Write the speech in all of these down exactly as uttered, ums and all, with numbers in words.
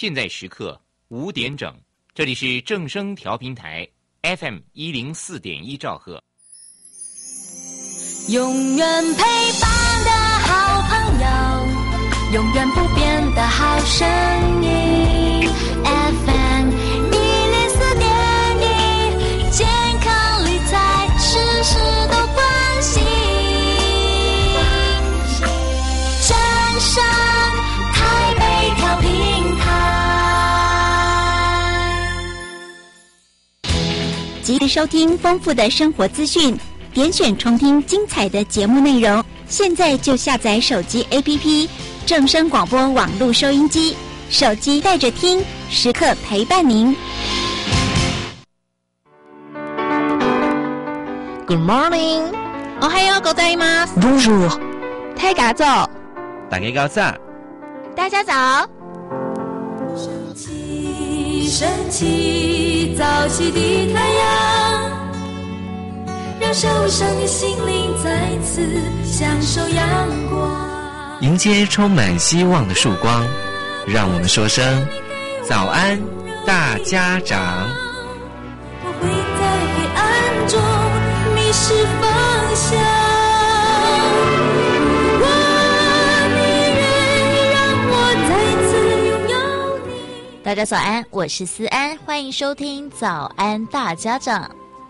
现在时刻五点整，这里是正声调频台 F M 一零四点一兆赫。 永远陪伴的好朋友，永远不变的好声音 F M 一零四点一，健康理财事事都关心。正声台北调频台， 及时收听丰富的生活资讯，点选重听精彩的节目内容。现在就下载手机 A P P 正声广播网络收音机，手机带着听，时刻陪伴您。 Good morning， おはようございます。Bonjour， 大家早， 大家早， 大家早。 升起，升起，早起的太阳，让手上的心灵再次享受阳光。 迎接充满希望的曙光，让我们说声早安大家长。 我会在黑暗中迷失方向，如果你愿意让我再次拥有你。 大家早安，我是思安，欢迎收听早安大家长。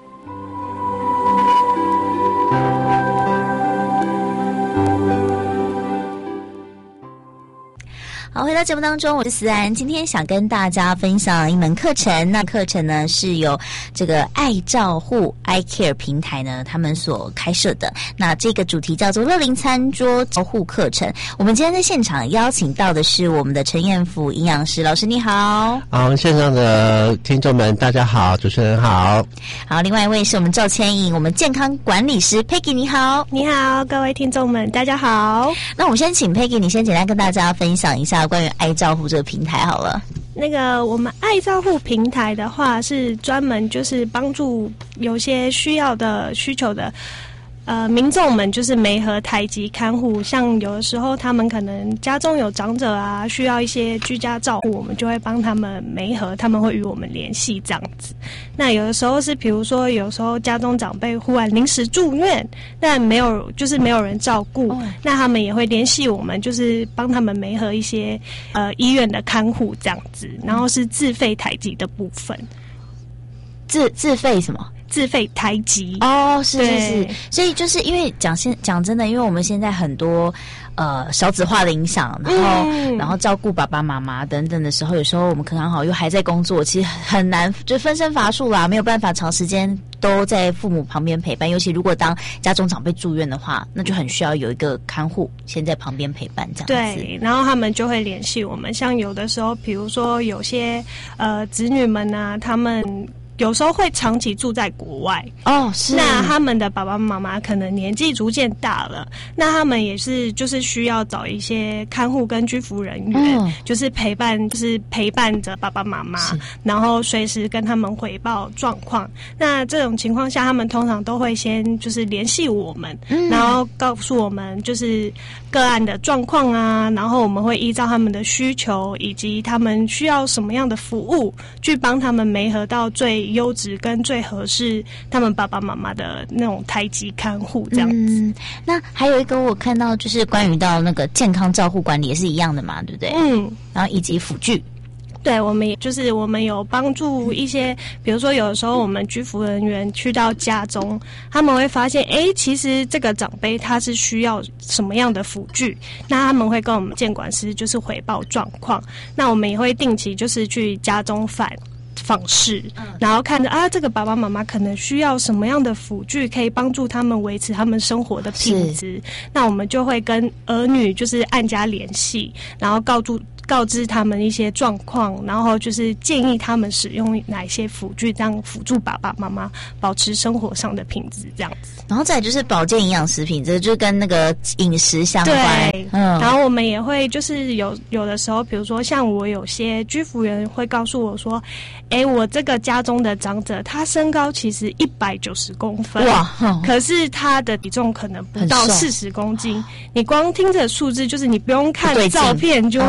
好，回到节目当中，我是思安。今天想跟大家分享一门课程，那课程呢是由这个爱照护 iCare 平台呢他们所开设的。那这个主题叫做乐龄餐桌照护课程。我们今天在现场邀请到的是我们的陈彦甫营养师老师，你好。 好，线上的听众们大家好，主持人好。 好，另外一位是我们赵千颖，我们健康管理师 Peggy， 你好。 你好，各位听众们大家好。 那我们先请 Peggy 你先简单跟大家分享一下关于爱照护这个平台好了。 那个我们爱照护平台的话，是专门就是帮助有些需要的需求的呃民众们，就是媒合台籍看护。像有的时候他们可能家中有长者啊，需要一些居家照护，我们就会帮他们媒合，他们会与我们联系这样子。那有的时候是比如说有时候家中长辈忽然临时住院，但没有就是没有人照顾、哦、那他们也会联系我们，就是帮他们媒合一些呃医院的看护这样子，然后是自费台籍的部分。 自自费什么？ 自费台籍哦，是是是，所以就是因为讲现讲真的，因为我们现在很多呃少子化的影响，然后、嗯、然后照顾爸爸妈妈等等的时候，有时候我们可能好又还在工作，其实很难，就分身乏术啦，没有办法长时间都在父母旁边陪伴。尤其如果当家中长辈住院的话，那就很需要有一个看护先在旁边陪伴这样子。 对，然后他们就会联系我们，像有的时候，比如说有些呃子女们啊，他们有时候会长期住在国外哦，是。 那他们的爸爸妈妈可能年纪逐渐大了，那他们也是就是需要找一些看护跟居服人员、嗯，就是陪伴，就是陪伴着爸爸妈妈，然后随时跟他们回报状况。那这种情况下，他们通常都会先就是联系我们、嗯，然后告诉我们就是个案的状况啊，然后我们会依照他们的需求以及他们需要什么样的服务，去帮他们媒合到最优质跟最合适他们爸爸妈妈的那种台籍看护这样子、 嗯、那还有一个我看到就是关于到那个健康照护管理也是一样的嘛，对不对？嗯，然后以及辅具。 对，我们也就是我们有帮助一些，比如说有的时候我们居服人员去到家中，他们会发现，哎，其实这个长辈他是需要什么样的辅具，那他们会跟我们监管师就是回报状况，那我们也会定期就是去家中访访视，然后看着啊，这个爸爸妈妈可能需要什么样的辅具，可以帮助他们维持他们生活的品质。那我们就会跟儿女就是按家联系，然后告诉告知他们一些状况，然后就是建议他们使用哪一些辅具，这样辅助爸爸妈妈保持生活上的品质，这样子。 然后再来就是保健营养食品，这就跟那个饮食相关。 对，嗯。然后我们也会就是有有的时候，比如说像我有些居服员会告诉我说，哎，我这个家中的长者，他身高其实一百九十公分，哇、嗯，可是他的体重可能不到四十公斤。你光听着数字，就是你不用看照片，你就会知道，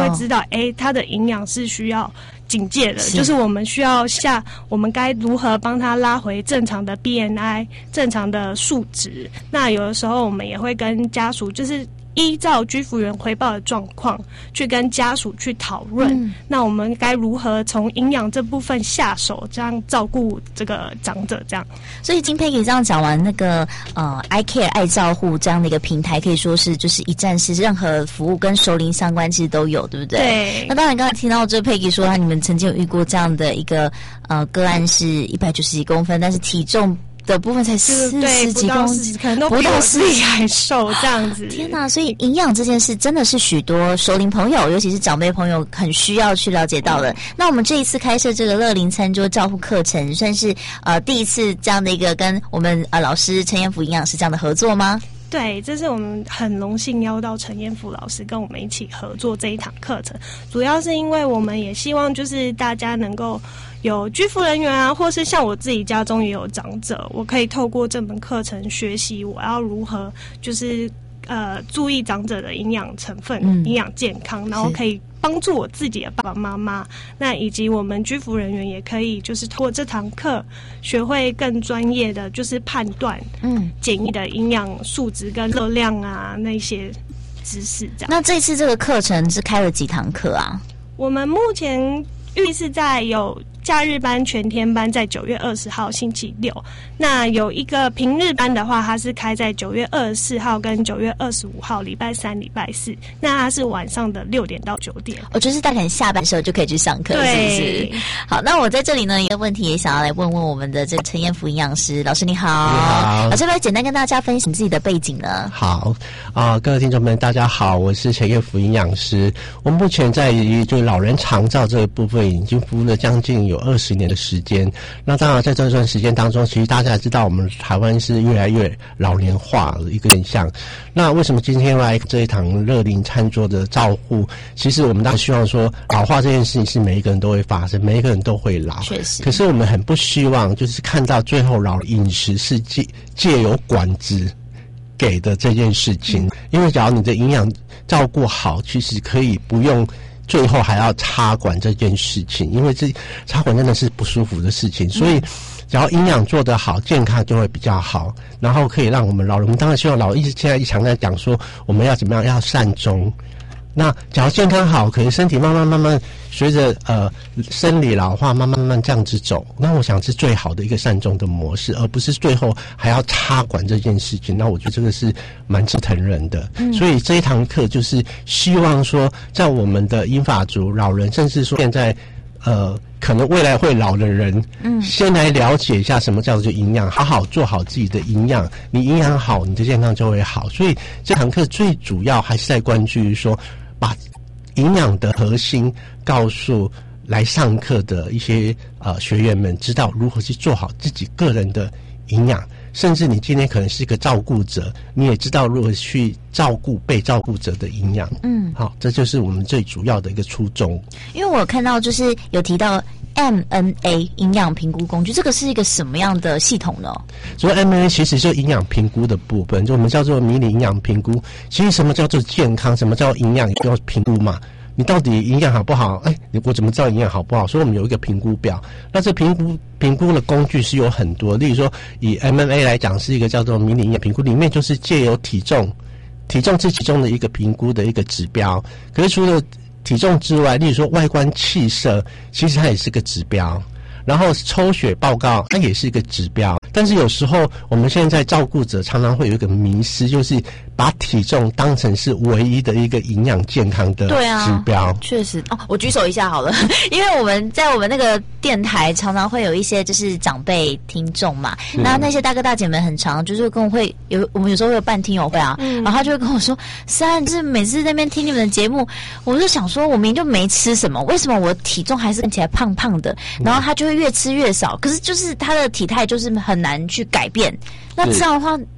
哎，它的营养是需要警戒的，是就是我们需要下，我们该如何帮他拉回正常的 B M I 正常的数值。那有的时候我们也会跟家属就是依照居服员回报的状况去跟家属去讨论、嗯、那我们该如何从营养这部分下手，这样照顾这个长者这样。 所以金佩给这样讲完，那个呃 I Care 爱照护这样的一个平台可以说是就是一站式，任何服务跟熟龄相关其实都有，对不对？ 对。 那当然刚才听到这佩给说他你们曾经有遇过这样的一个呃个案是一百九十几公分，但是体重的部分才四十几公斤， 可能都比我自己还瘦这样子。 天哪！所以营养这件事真的是许多熟龄朋友，尤其是长辈朋友很需要去了解到的。嗯、那我们这一次开设这个乐龄餐桌照护课程，算是呃第一次这样的一个跟我们呃老师陈彦甫营养师这样的合作吗？ 对，这是我们很荣幸邀到陈彦甫老师跟我们一起合作这一堂课程，主要是因为我们也希望就是大家能够有居服人员啊，或是像我自己家中也有长者，我可以透过这门课程学习我要如何就是呃注意长者的营养成分、营、嗯、养健康，然后可以帮助我自己的爸爸妈妈，那以及我们居服人员也可以就是通过这堂课学会更专业的就是判断嗯检疫的营养数值跟热量啊那些知识这样。 那这次这个课程是开了几堂课啊？ 我们目前预计是在有假日班、全天班在九月二十号星期六，那有一个平日班的话，它是开在九月二十四号跟九月二十五号，礼拜三、礼拜四，那它是晚上的六点到九点。 我就是大概下班的时候就可以去上课，是不是？好，那我在这里呢，一个问题也想要来问问我们的这个陈彦甫营养师老师，你好。 你好， 老师，要不要简单跟大家分享自己的背景呢？ 好啊、呃，各位听众们，大家好，我是陈彦甫营养师。我目前在于就老人长照这一部分已经服务了将近有二十年的时间。那当然，在这段时间当中，其实大家也知道，我们台湾是越来越老年化的一个现象。那为什么今天来这一堂乐龄餐桌的照护？其实我们当然希望说，老化这件事情是每一个人都会发生，每一个人都会老。 确实。 可是我们很不希望，就是看到最后老饮食是借借由管子给的这件事情。因为假如你的营养照顾好，其实可以不用最后还要插管这件事情，因为这插管真的是不舒服的事情，所以只要营养做得好，健康就会比较好，然后可以让我们老人，我们当然希望老人一直现在一常在讲说我们要怎么样，要善终。那假如健康好，可是身体慢慢慢慢随着呃生理老化慢慢慢慢这样子走，那我想是最好的一个善终的模式，而不是最后还要插管这件事情。那我觉得这个是蛮刺疼人的、嗯、所以这一堂课就是希望说在我们的银发族老人，甚至说现在呃可能未来会老的人，嗯，先来了解一下什么叫做营养，好好做好自己的营养，你营养好，你的健康就会好。所以这堂课最主要还是在关注于说，把营养的核心告诉来上课的一些呃学员们，知道如何去做好自己个人的营养。甚至你今天可能是一个照顾者，你也知道如何去照顾被照顾者的营养。嗯，好，这就是我们最主要的一个初衷。 因为我有看到就是有提到 M N A 营养评估工具，这个是一个什么样的系统呢？ 所以 M N A 其实就营养评估的部分，就我们叫做迷你营养评估。其实什么叫做健康，什么叫营养，要评估嘛。你到底营养好不好？哎，我怎么知道营养好不好？所以我们有一个评估表。那这评估评估的工具是有很多，例如说以 M N A 来讲，是一个叫做迷你营养评估，里面就是借由体重，体重是其中的一个评估的一个指标。可是除了体重之外，例如说外观气色，其实它也是个指标。然后抽血报告，它也是一个指标。但是有时候我们现在照顾者常常会有一个迷思，就是把体重当成是唯一的一个营养健康的指标。 对啊，确实哦，我举手一下好了，因为我们在我们那个电台常常会有一些就是长辈听众嘛，那那些大哥大姐们很常就是跟我会有，我们有时候会有办听友会啊，嗯、然后他就会跟我说，三就是每次在那边听你们的节目，我就想说我明明就没吃什么，为什么我体重还是看起来胖胖的？然后他就会越吃越少，可是就是他的体态就是很难去改变。那这样的话，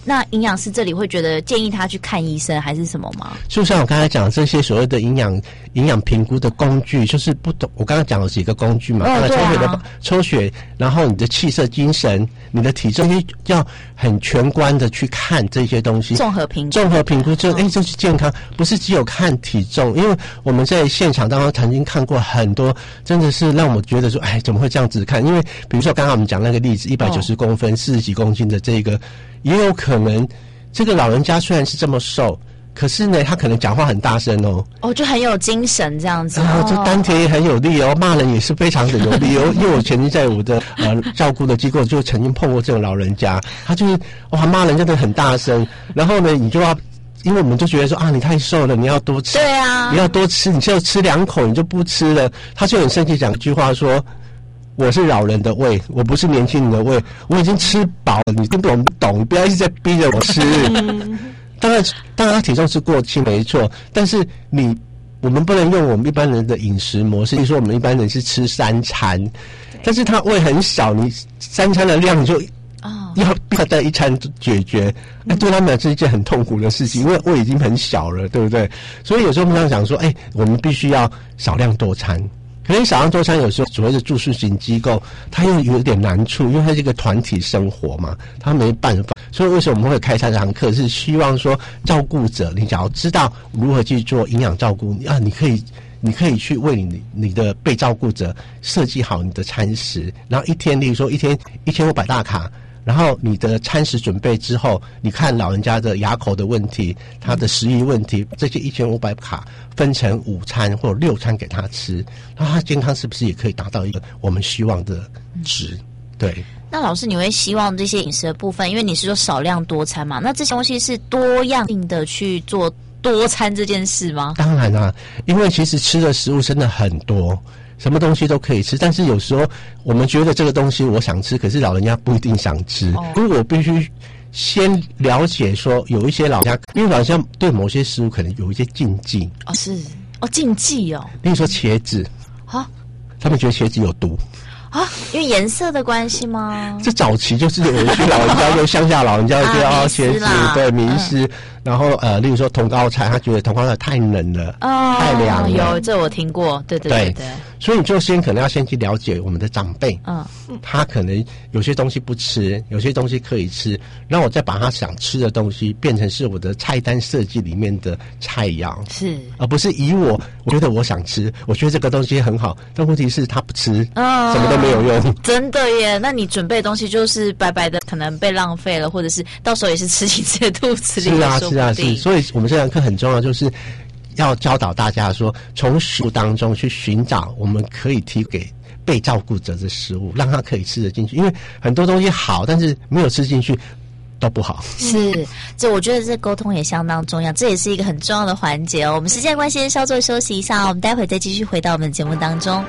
那营养师这里会觉得建议他去看医生还是什么吗？ 就像我刚才讲这些所谓的营养营养评估的工具，就是不懂。我刚刚讲了几个工具嘛， 哦、 抽血的、 啊、 抽血，然后你的气色、精神、你的体重，要很全观的去看这些东西， 综合评估， 综合评估就哎、欸，这是健康，不是只有看体重。因为我们在现场当中曾经看过很多，真的是让我觉得说，哎，怎么会这样子看？因为比如说刚刚我们讲那个例子，一百九十公分、四十几公斤的这个，也有可能这个老人家虽然是这么瘦。可是呢，他可能讲话很大声哦， 哦，就很有精神这样子， 然后这丹田也很有力哦，骂人也是非常的有力哦。因为我曾经在我的呃照顾的机构就曾经碰过这种老人家，他就是哇骂人真的很大声，然后呢，你就要，因为我们就觉得说啊，你太瘦了，你要多吃， 对啊， 你要多吃，你就吃两口你就不吃了，他就很生气讲一句话说。我是老人的胃，我不是年轻人的胃，我已经吃饱了，你根本不懂，不要一直在逼着我吃。当然，当然他体重是过轻没错，但是你我们不能用我们一般人的饮食模式，就是说我们一般人是吃三餐，但是他胃很小，你三餐的量你就要要在一餐解决，那对他们是一件很痛苦的事情，因为胃已经很小了，对不对？所以有时候我们这样讲说，哎，我们必须要少量多餐。可能少量多餐有时候所谓的住宿型机构，它又有点难处，因为它是一个团体生活嘛，它没办法。所以为什么我们会开这堂课，是希望说照顾者，你只要知道如何去做营养照顾啊，你可以你可以去为你你的被照顾者设计好你的餐食，然后一天，例如说一天一千五百大卡。然后你的餐食准备之后，你看老人家的牙口的问题，他的食欲问题，这些一千五百卡分成五餐或者六餐给他吃，那他健康是不是也可以达到一个我们希望的值？对。 那老师，你会希望这些饮食的部分，因为你是说少量多餐嘛，那这些东西是多样性的去做多餐这件事吗？ 当然啦、啊，因为其实吃的食物真的很多。什么东西都可以吃，但是有时候我们觉得这个东西我想吃，可是老人家不一定想吃。哦、如果我必须先了解说，有一些老人家，因为老人家对某些食物可能有一些禁忌。 哦，是哦，禁忌哦。 例如说茄子， 啊， 他们觉得茄子有毒。 啊，因为颜色的关系吗？ 这早期就是有一些老人家，就乡下老人家觉得啊、 哦，茄子对迷思。嗯然后呃，例如说茼蒿菜，他觉得茼蒿菜太冷了，哦、太凉了。 有这我听过，对对对 对, 对。 所以你就先可能要先去了解我们的长辈， 嗯， 他可能有些东西不吃，有些东西可以吃，然后我再把他想吃的东西变成是我的菜单设计里面的菜肴， 是， 而不是以我我觉得我想吃，我觉得这个东西很好，但问题是他不吃，哦，什么都没有用。 真的耶，那你准备的东西就是白白的，可能被浪费了，或者是到时候也是吃进自己的肚子里。 是啊。是啊，是，所以我们这堂课很重要，就是要教导大家说，从食物当中去寻找我们可以提给被照顾者的食物，让他可以吃得进去。因为很多东西好，但是没有吃进去都不好。 是，这我觉得这沟通也相当重要，这也是一个很重要的环节哦。我们时间关系，稍作休息一下，我们待会再继续回到我们的节目当中。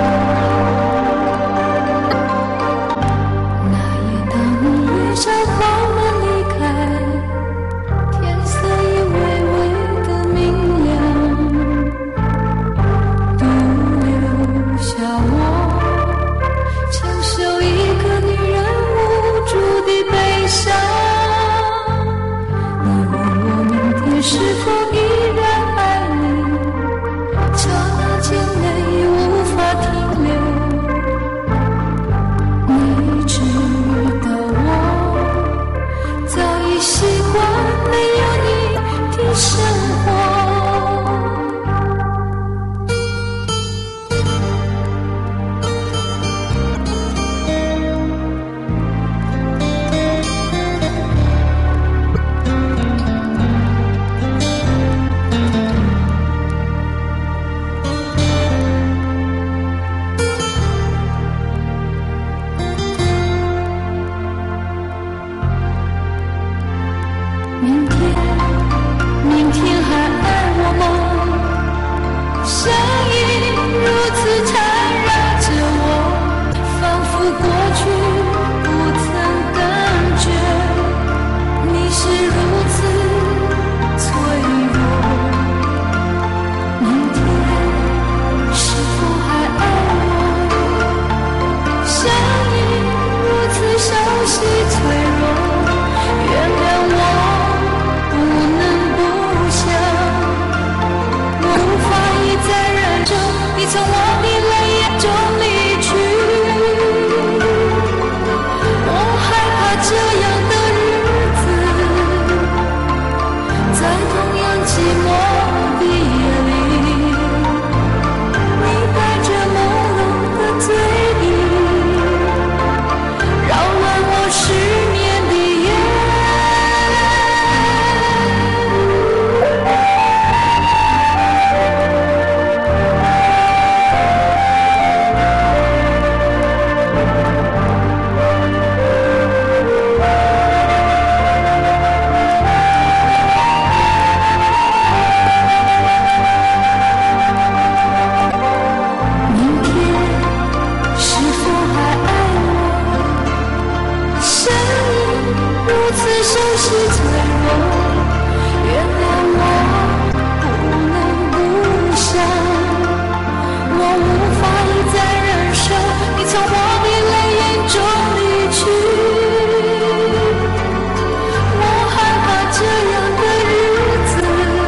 这花声音如此缠绕着我，仿佛过去不曾感觉，你是如此脆弱。明天是否还爱我？声音如此熟悉脆弱，原谅我不能不想，我无法一再忍受你从我的泪眼中离去，我害怕这样的日子在同样寂寞的夜里，你带着朦胧的醉意，扰乱我失眠的夜。明天是否还爱我？声音如此熟悉脆弱，原谅我不能不想，我无法一再忍受你从我的泪眼中离去，我害怕这样的日子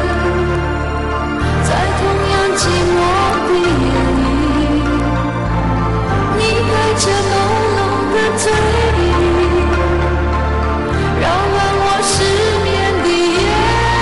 在同样寂寞的夜里，你带着朦胧的醉意，扰乱我失眠的夜。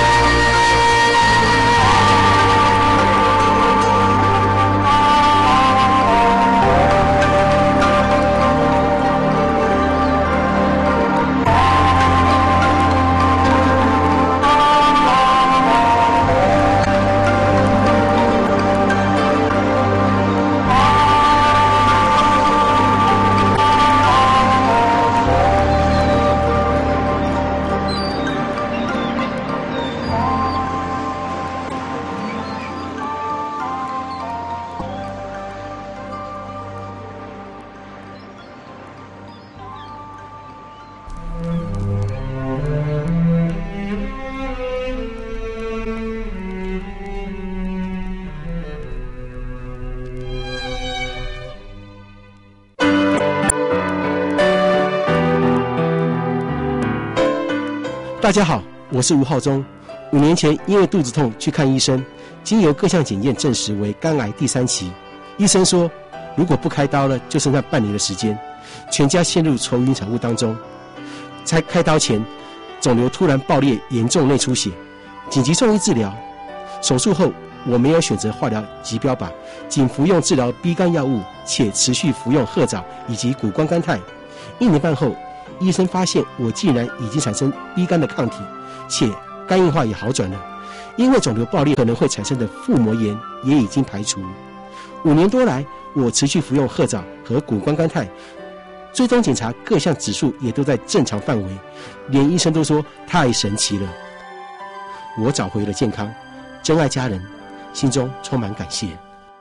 大家好，我是吴浩中。五年前因为肚子痛去看医生，经由各项检验证实为肝癌第三期。医生说，如果不开刀了，就剩下半年的时间，全家陷入愁云惨雾当中。在开刀前，肿瘤突然爆裂，严重内出血，紧急送医治疗。手术后，我没有选择化疗及标靶，仅服用治疗 B 肝药物，且持续服用褐藻以及谷胱甘肽。一年半后，医生发现我竟然已经产生 B 肝的抗体，且肝硬化也好转了。因为肿瘤爆裂可能会产生的腹膜炎也已经排除。五年多来，我持续服用褐藻和谷胱甘肽，追踪检查各项指数也都在正常范围，连医生都说太神奇了。我找回了健康，珍爱家人，心中充满感谢。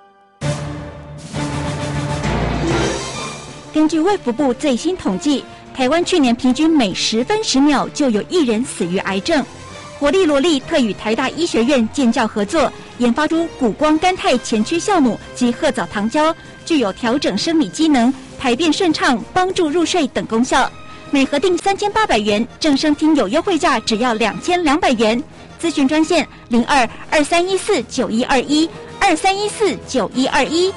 根据卫福部最新统计，台湾去年平均每十分十秒就有一人死于癌症。活力萝莉特与台大医学院建教合作，研发出谷胱甘肽前驱酵母及褐藻糖胶，具有调整生理机能、排便顺畅、帮助入睡等功效。每盒定三千八百元，正声听有优惠价只要两千两百元。咨询专线零二二三一四九一二一二三一四九一二一。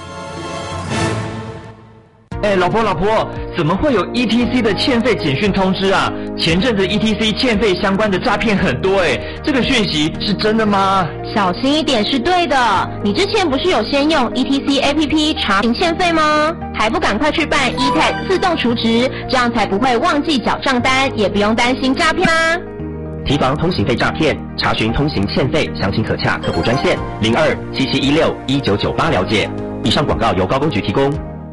哎，老婆老婆，怎么会有 E T C 的欠费简讯通知啊？前阵子 E T C 欠费相关的诈骗很多哎，这个讯息是真的吗？ 小心一点是对的。你之前不是有先用 E T C A P P 查询欠费吗？还不赶快去办 E T A G 自动储值，这样才不会忘记缴账单，也不用担心诈骗啦。 提防通行费诈骗，查询通行欠费，详情可洽客服专线零二七七一六一九九八了解。以上广告由高工局提供。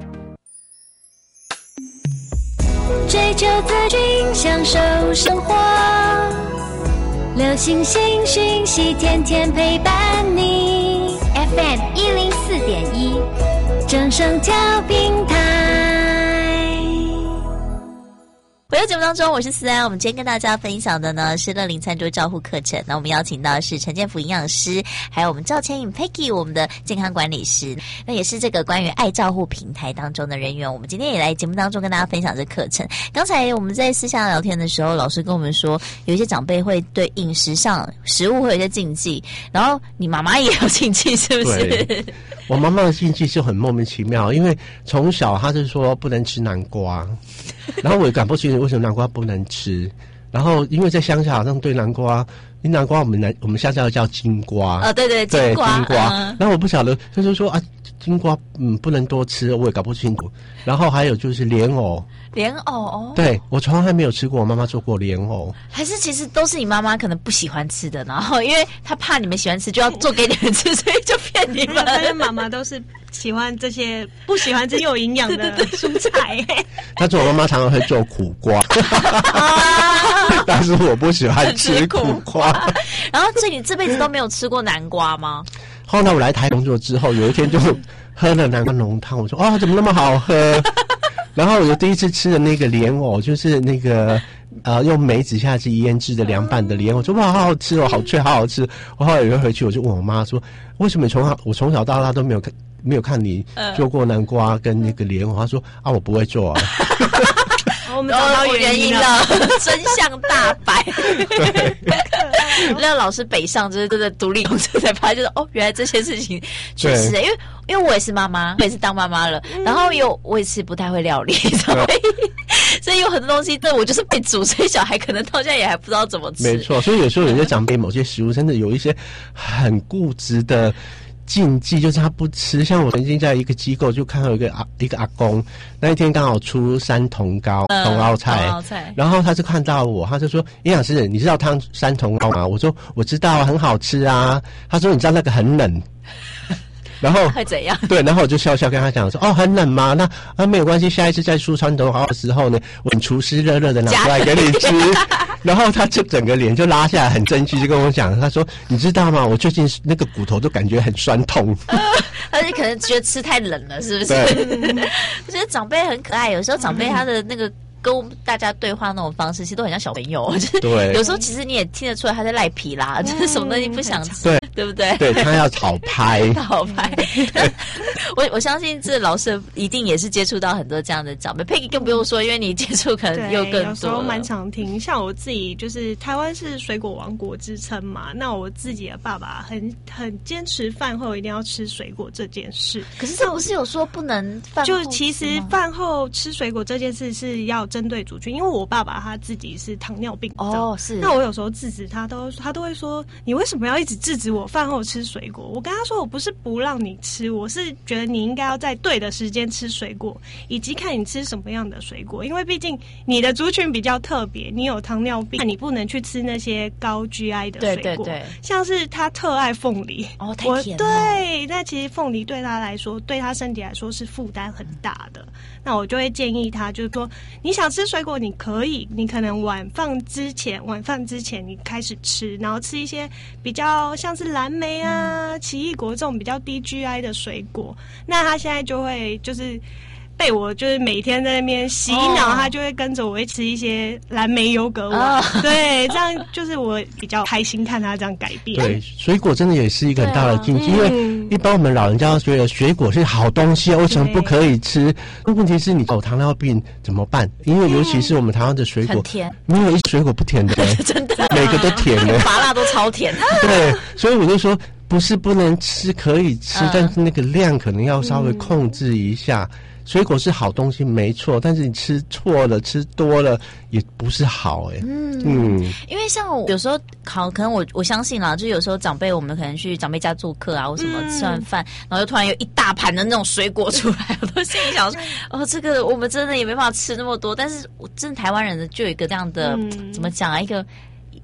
追求资讯，享受生活，流行新讯息，天天陪伴你。F F M 一零四点一，正声调频台。 回到节目当中，我是思安。我们今天跟大家分享的呢是乐龄餐桌照护课程。那我们邀请到的是陈建福营养师，还有我们赵千颖 Peggy 我们的健康管理师。那也是这个关于爱照护平台当中的人员。我们今天也来节目当中跟大家分享这课程。刚才我们在私下聊天的时候，老师跟我们说，有一些长辈会对饮食上食物会有一些禁忌，然后你妈妈也有禁忌，是不是？ 我妈妈的禁忌就很莫名其妙，因为从小她就说不能吃南瓜，然后我也搞不清楚为什么南瓜不能吃。然后因为在乡下好像对南瓜，因为南瓜我们南我们乡下叫金瓜， 哦对对对金瓜， 金瓜。 嗯、 然后我不晓得，他就说啊金瓜嗯不能多吃，我也搞不清楚。然后还有就是莲藕。 莲藕哦， 对我从来没有吃过，我妈妈做过莲藕。 还是其实都是你妈妈可能不喜欢吃的，然后因为她怕你们喜欢吃，就要做给你们吃，所以就骗你们。 发现妈妈都是喜欢这些不喜欢这些有营养的蔬菜。 但是我妈妈常常会做苦瓜，但是我不喜欢吃苦瓜。 然后所以你这辈子都没有吃过南瓜吗？ 后来我来台工作之后，有一天就喝了南瓜浓汤，我说哦怎么那么好喝。然后我就第一次吃的那个莲藕，就是那个呃用梅子下去腌制的凉拌的莲藕，说哇好好吃哦，好脆，好好吃。我后来有一回去，我就问我妈说，为什么从小我从小到大都没有看没有看你做过南瓜跟那个莲藕？她说啊我不会做啊。 我们找到原因了， 真相大白。那老师北上就是真的独立工作才发现，就是哦，原来这些事情确实，因为因为我也是妈妈，我也是当妈妈了，嗯、然后有我也是不太会料理，所以所以有很多东西，对我就是被煮，所以小孩可能到现在也还不知道怎么吃。 没错，所以有时候有些长辈某些食物真的有一些很固执的禁忌，就是他不吃。像我曾经在一个机构就看到一个阿一个阿公，那一天刚好出山茼蒿、茼蒿菜，然后他就看到我，他就说：“营养师，你知道汤山茼蒿吗？”我说：“我知道，很好吃啊。”他说：“你知道那个很冷。”然后会怎样？ 对，然后我就笑笑跟他讲说：“哦，很冷吗？那啊没有关系，下一次在出川茼蒿的时候呢，我厨师热热的拿出来给你吃。”然后他就整个脸就拉下来，很生气，就跟我讲，他说：“你知道吗？我最近那个骨头都感觉很酸痛。” 而且可能觉得吃太冷了，是不是？我觉得长辈很可爱，有时候长辈他的那个。跟大家对话那种方式，其实都很像小朋友。就是对， 有时候其实你也听得出来他在赖皮啦，就是什么东西不想吃， 对对不对？ 对，他要讨拍， 讨拍。我我相信这老师一定也是接触到很多这样的长辈。Peggy 更不用说，因为你接触可能又更多了。 有时候蛮常听，像我自己就是台湾是水果王国之称嘛，那我自己的爸爸很很坚持饭后一定要吃水果这件事。 可是这不是有说不能饭后吃吗？ 就其实饭后吃水果这件事是要针对族群，因为我爸爸他自己是糖尿病哦，是。 那我有时候制止他都他都会说，你为什么要一直制止我饭后吃水果？我跟他说，我不是不让你吃，我是觉得你应该要在对的时间吃水果，以及看你吃什么样的水果，因为毕竟你的族群比较特别，你有糖尿病，你不能去吃那些高 G I 的水果， 对对对， 像是他特爱凤梨哦，太甜了。 对，那其实凤梨对他来说，对他身体来说是负担很大的。那我就会建议他，就是说，你想吃水果，你可以，你可能晚饭之前，晚饭之前你开始吃，然后吃一些比较像是蓝莓啊、嗯、奇异果这种比较低 G I 的水果。那他现在就会就是被我就是每天在那边洗脑，哦、他就会跟着我会吃一些蓝莓优格碗，哦、对，这样就是我比较开心看他这样改变。 对，水果真的也是一个很大的禁忌，啊嗯、因为一般我们老人家觉得水果是好东西，为什么不可以吃？问题是你有糖尿病怎么办？因为尤其是我们台湾的水果， 很甜， 没有一水果不甜的， 真的， 每个都甜的， 麻辣都超甜。 对，所以我就说。不是不能吃，可以吃，嗯、但是那个量可能要稍微控制一下。嗯、水果是好东西，没错，但是你吃错了、吃多了也不是好哎、欸。嗯嗯，因为像我有时候好，可能我我相信啦，就有时候长辈我们可能去长辈家做客啊，或什么、嗯、吃完饭，然后就突然有一大盘的那种水果出来，我都心里想说，哦，这个我们真的也没办法吃那么多。但是我真的台湾人的就有一个这样的、嗯、怎么讲啊，一个。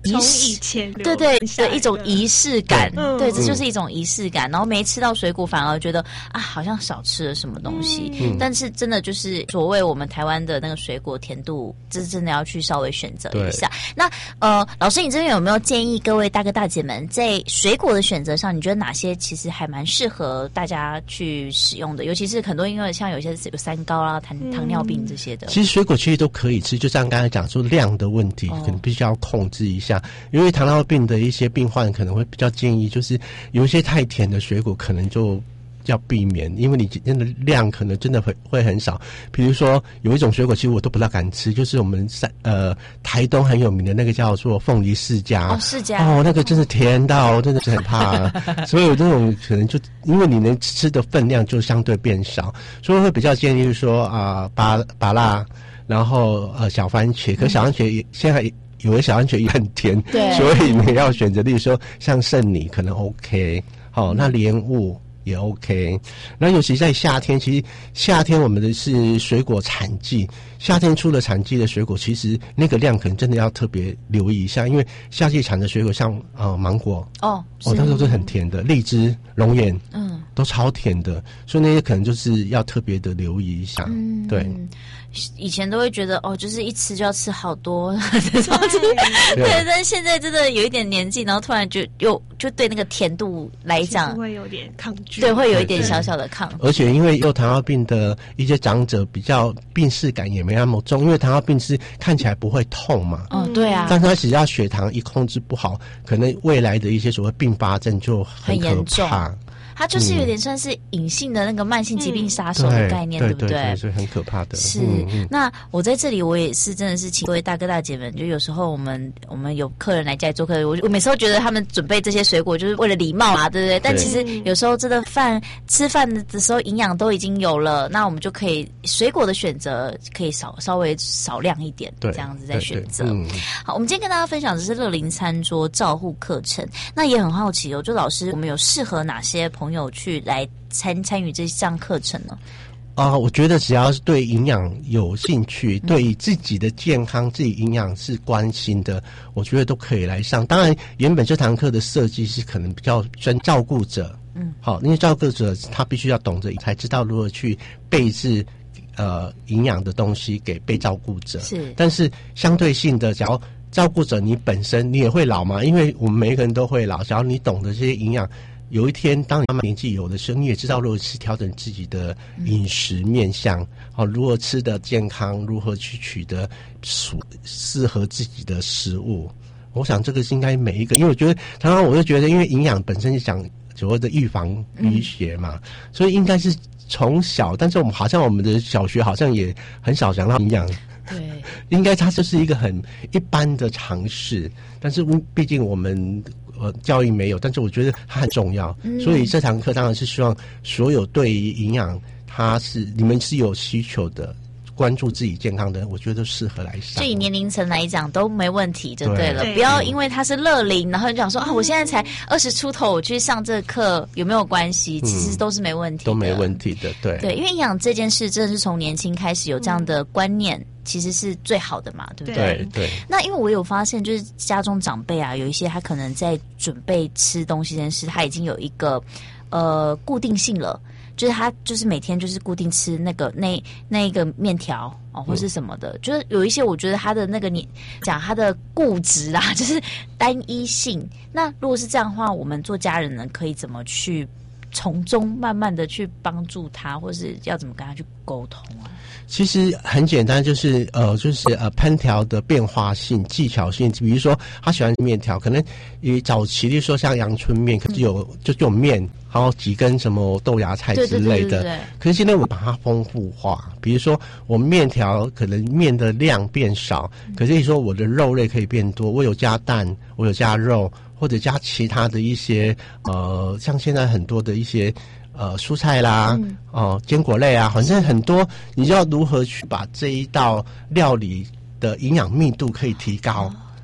从以前对对对一种仪式感， 嗯对，这就是一种仪式感。然后没吃到水果，反而觉得啊，好像少吃了什么东西。 嗯、 但是真的就是所谓我们台湾的那个水果甜度，这真的要去稍微选择一下。那呃，老师，你这边有没有建议各位大哥大姐们在水果的选择上，你觉得哪些其实还蛮适合大家去使用的？尤其是很多因为像有些有三高啊、糖糖尿病这些的。 其实水果其实都可以吃，就像刚才讲说量的问题，可能必须要控制一下。因为糖尿病的一些病患可能会比较建议，就是有一些太甜的水果可能就要避免，因为你真的量可能真的会会很少。比如说有一种水果，其实我都不大敢吃，就是我们在呃台东很有名的那个叫做凤梨释迦。 哦，释迦哦，那个真是甜到真的是很怕。所以有这种可能就因为你能吃的分量就相对变少，所以会比较建议说啊，芭芭乐，然后呃小番茄，可小番茄也、嗯、现在。有的小番茄也很甜， 对， 所以你要选择，例如说像圣女可能 OK， 好、哦，那莲雾也 OK。那尤其在夏天，其实夏天我们的是水果产季，夏天出了产季的水果，其实那个量可能真的要特别留意一下，因为夏季产的水果像呃芒果哦， 哦，那都是很甜的，荔枝、龙眼，嗯，都超甜的，所以那些可能就是要特别的留意一下，嗯，对。 以前都会觉得哦，就是一吃就要吃好多这种，对，但现在真的有一点年纪，然后突然就又就对那个甜度来讲会有点抗拒， 对，会有一点小小的抗拒。 而且因为有糖尿病的一些长者比较病识感也没那么重，因为糖尿病是看起来不会痛嘛， 嗯，对啊， 但是他只要血糖一控制不好，可能未来的一些所谓并发症就很可怕。 它就是有点算是隐性的那个慢性疾病杀手的概念，嗯、对, 对不对？ 对，所以很可怕的。 是、 嗯嗯。 那我在这里，我也是真的是请各位大哥大姐们，就有时候我们我们有客人来家里做客，我我每次都觉得他们准备这些水果就是为了礼貌嘛，对不对？但其实有时候真的饭吃饭的时候营养都已经有了，那我们就可以水果的选择可以少稍微少量一点，这样子再选择。嗯、好，我们今天跟大家分享的是乐龄餐桌照护课程，那也很好奇哦，就老师我们有适合哪些朋友去来参参与这项课程呢？ 啊、呃，我觉得只要是对营养有兴趣，嗯、对自己的健康、自己营养是关心的，我觉得都可以来上。当然，原本这堂课的设计是可能比较专照顾者，嗯，好，因为照顾者他必须要懂得才知道如何去备置呃营养的东西给被照顾者。 是， 但是相对性的，假如照顾者你本身你也会老嘛，因为我们每一个人都会老，假如你懂得这些营养。有一天，当你慢慢年纪有的时候，你也知道如何去调整自己的饮食面向，好、嗯，如何吃得健康，如何去取得适合自己的食物。我想这个是应该每一个，因为我觉得常常我就觉得，因为营养本身是讲所谓的预防医学嘛，嗯、所以应该是从小，但是我们好像我们的小学好像也很少讲到营养。 对， 应该它就是一个很一般的常识，但是毕竟我们呃教育没有，但是我觉得它很重要，嗯、所以这堂课当然是希望所有对于营养，它是你们是有需求的。关注自己健康的，我觉得适合来上。 就以年龄层来讲都没问题，就对了。对，不要因为他是乐龄，然后你讲说啊，我现在才二十出头，我去上这课有没有关系？其实都是没问题的， 都没问题的。对对， 因为营养这件事真的是从年轻开始有这样的观念。嗯，其实是最好的嘛，对不对？ 对对。 那因为我有发现，就是家中长辈啊，有一些他可能在准备吃东西这件事，他已经有一个呃固定性了。就是他就是每天就是固定吃那个那那一个面条哦，或是什么的，嗯、就是有一些我觉得他的那个你讲他的固执啦，就是单一性。那如果是这样的话，我们做家人呢，可以怎么去从中慢慢的去帮助他，或是要怎么跟他去沟通啊？ 其实很简单，就是呃，就是呃，烹调的变化性、技巧性。比如说，他喜欢面条，可能以早期的说像阳春面，可是有、嗯、就这种面，然后几根什么豆芽菜之类的。对对对对对。可是现在我把它丰富化，比如说我面条可能面的量变少，嗯、可是你说我的肉类可以变多，我有加蛋，我有加肉，或者加其他的一些呃，像现在很多的一些。呃，蔬菜啦，嗯、哦，坚果类啊，反正很多，你要如何去把这一道料理的营养密度可以提高？哦、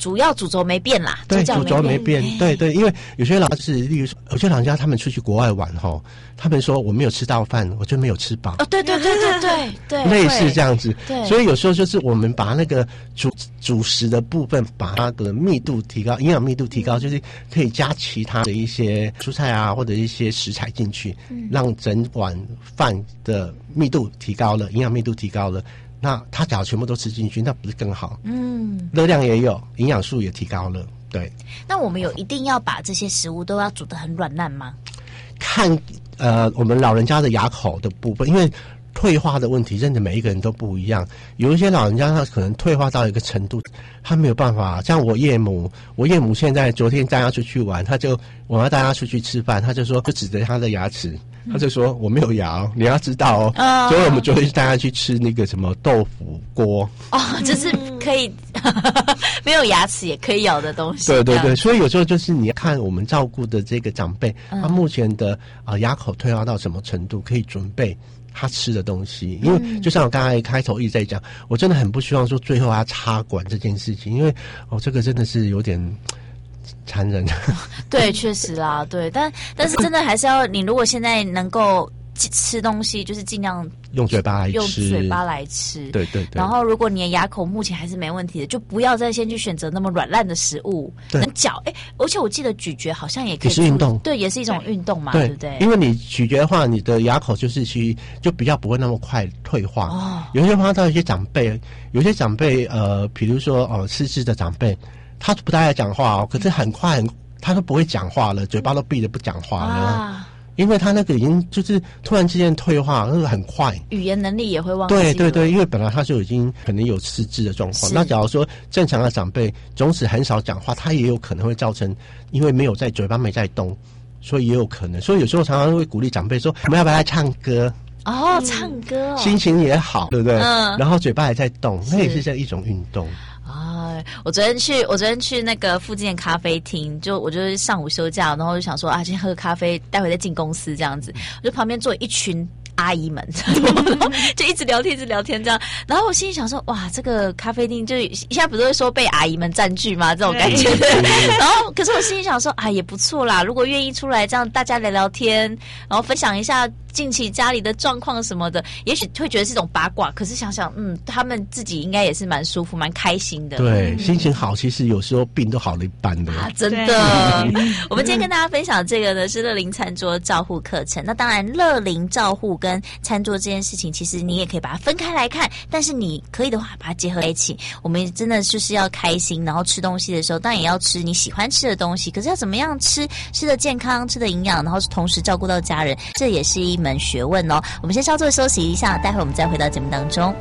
主要主轴没变啦， 对，主轴没变， 欸、 对对，因为有些老师，例如说，有些老人家他们出去国外玩吼，他们说我没有吃到饭，我就没有吃饱。 哦，对对对对对对， 类似这样子。 对， 所以有时候就是我们把那个主主食的部分，把它的密度提高，营养密度提高，就是可以加其他的一些蔬菜啊，或者一些食材进去，嗯、让整碗饭的密度提高了，营养密度提高了。那他只要全部都吃进去，那不是更好？嗯，热量也有，营养素也提高了。对。 那我们有一定要把这些食物都要煮得很软烂吗？ 看呃，我们老人家的牙口的部分，因为退化的问题，真的每一个人都不一样。有一些老人家他可能退化到一个程度，他没有办法。像我岳母，我岳母现在昨天带他出去玩，他就我要带他出去吃饭，他就说就指着他的牙齿。他就说我没有牙哦，你要知道哦。Uh, 所以我们昨天带他去吃那个什么豆腐锅哦，就是可以没有牙齿也可以咬的东西。 对对对，所以有时候就是你看我们照顾的这个长辈，他目前的啊、呃、牙口退化到什么程度，可以准备他吃的东西。因为就像我刚才开头一直在讲，我真的很不希望说最后他插管这件事情，因为哦这个真的是有点残忍。 对，确实啦，对，但但是真的还是要你，如果现在能够吃东西，就是尽量用嘴巴来吃， 用嘴巴来吃， 对对对。 然后，如果你的牙口目前还是没问题的，就不要再先去选择那么软烂的食物，能嚼。哎，而且我记得咀嚼好像也可以， 也是运动， 对，也是一种运动嘛， 对, 对不对？ 因为你咀嚼的话，你的牙口就是其实就比较不会那么快退化。哦，有些碰到一些长辈，有些长辈呃，比如说哦、呃，失智的长辈。他不太爱讲话哦，可是很快很，他都不会讲话了，嘴巴都闭着不讲话了，啊、因为他那个已经就是突然之间退化，那个很快， 语言能力也会忘记。 对对对，因为本来他就已经可能有失智的状况。那假如说正常的长辈，总是很少讲话，他也有可能会造成，因为没有在嘴巴没在动，所以也有可能。所以有时候常常会鼓励长辈说，我们要不要来唱歌？ 哦，唱歌、哦， 心情也好，对不对？嗯，然后嘴巴还在动，那也是这一种运动。 啊，我昨天去，我昨天去那个附近的咖啡厅，就我就是上午休假，然后就想说啊，今天喝个咖啡，待会再进公司这样子。我就旁边坐一群阿姨们，就一直聊天，一直聊天这样。然后我心里想说，哇，这个咖啡厅就现在不是会说被阿姨们占据吗？这种感觉。然后，可是我心里想说，啊，也不错啦，如果愿意出来这样大家聊聊天，然后分享一下近期家里的状况什么的，也许会觉得是一种八卦。可是想想，嗯，他们自己应该也是蛮舒服、蛮开心的。 对，心情好，其实有时候病都好了一半的啊，真的。我们今天跟大家分享这个呢是乐龄餐桌照护课程。那当然，乐龄照护跟餐桌这件事情，其实你也可以把它分开来看，但是你可以的话把它结合在一起。我们真的就是要开心，然后吃东西的时候，当然也要吃你喜欢吃的东西。可是要怎么样吃，吃的健康，吃的营养，然后同时照顾到家人，这也是一门学问哦。我们先稍作休息一下，待会我们再回到节目当中。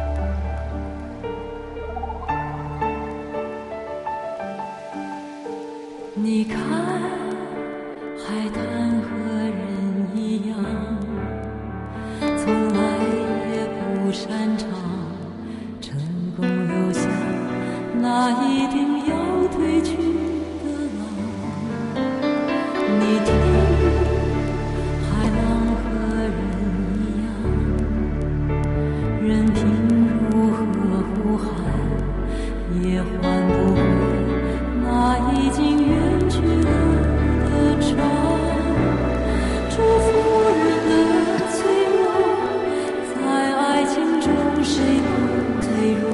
你看海滩和人一样，从来也不擅长成功留下那一定要退去的浪。你听海浪和人一样，任凭如何呼喊也换不回那已经远去了的船。祝福人的脆弱，在爱情中谁都脆弱。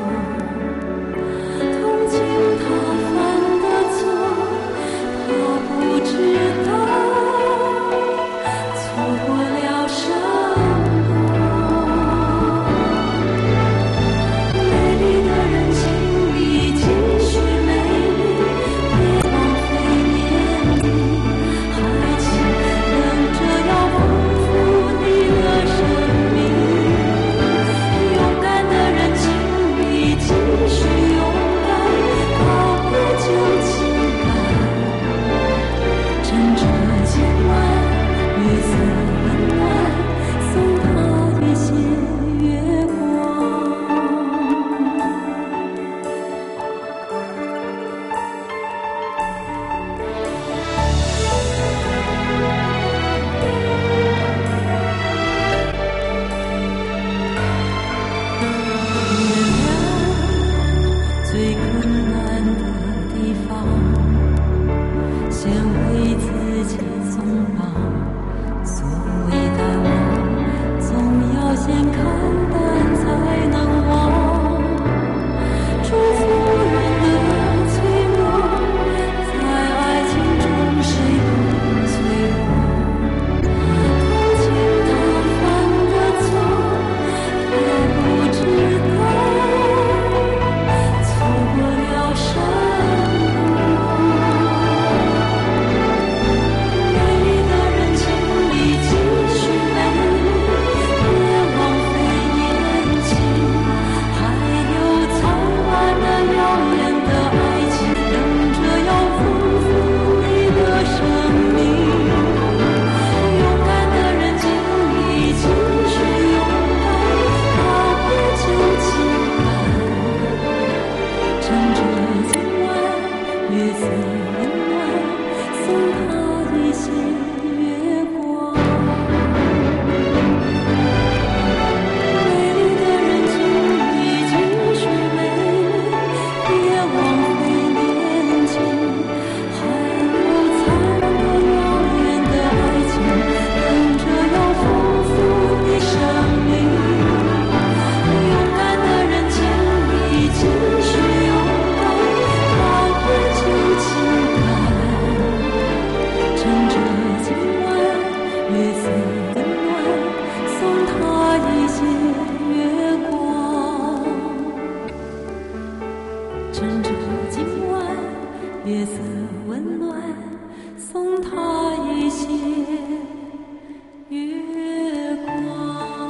同情他犯的错，他不知道错过了什么。美丽的人，请你继续趁着今晚月色温暖，送他一些月光。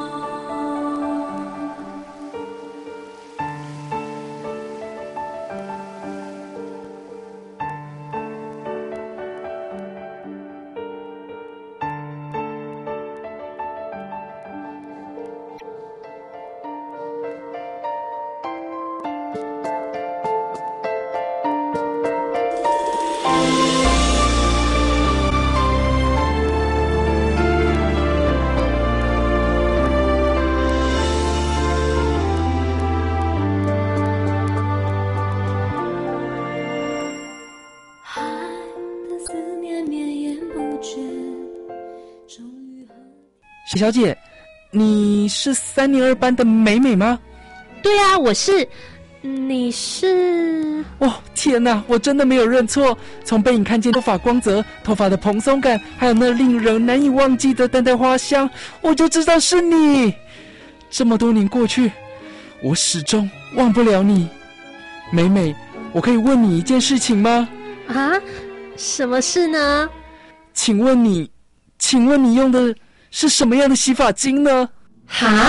许小姐，你是三年二班的美美吗？ 对啊，我是。你是？ 哦，天哪，我真的没有认错。从背影看见头发光泽、头发的蓬松感，还有那令人难以忘记的淡淡花香，我就知道是你。这么多年过去，我始终忘不了你。美美，我可以问你一件事情吗？ 啊？什么事呢？ 请问你，请问你用的是什么样的洗发精呢？ 哈